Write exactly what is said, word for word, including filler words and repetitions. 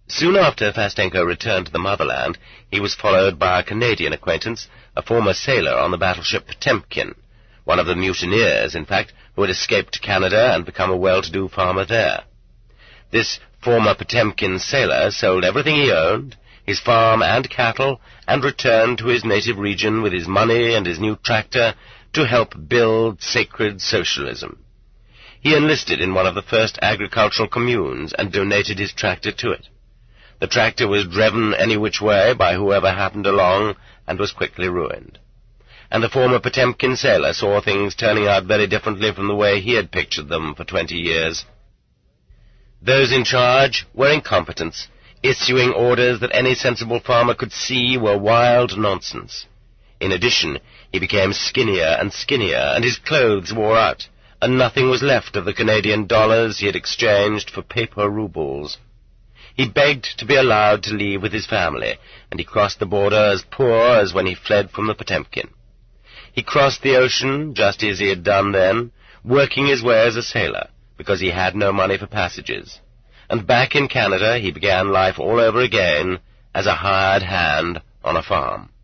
Soon after Fastenko returned to the motherland, he was followed by a Canadian acquaintance, a former sailor on the battleship Potemkin, one of the mutineers, in fact, who had escaped to Canada and become a well-to-do farmer there. This former Potemkin sailor sold everything he owned, his farm and cattle, and returned to his native region with his money and his new tractor to help build sacred socialism. He enlisted in one of the first agricultural communes and donated his tractor to it. The tractor was driven any which way by whoever happened along and was quickly ruined. And the former Potemkin sailor saw things turning out very differently from the way he had pictured them for twenty years. Those in charge were incompetents, issuing orders that any sensible farmer could see were wild nonsense. In addition, he became skinnier and skinnier, and his clothes wore out, and nothing was left of the Canadian dollars he had exchanged for paper rubles. He begged to be allowed to leave with his family, and he crossed the border as poor as when he fled from the Potemkin. He crossed the ocean, just as he had done then, working his way as a sailor, because he had no money for passages. And back in Canada he began life all over again as a hired hand on a farm.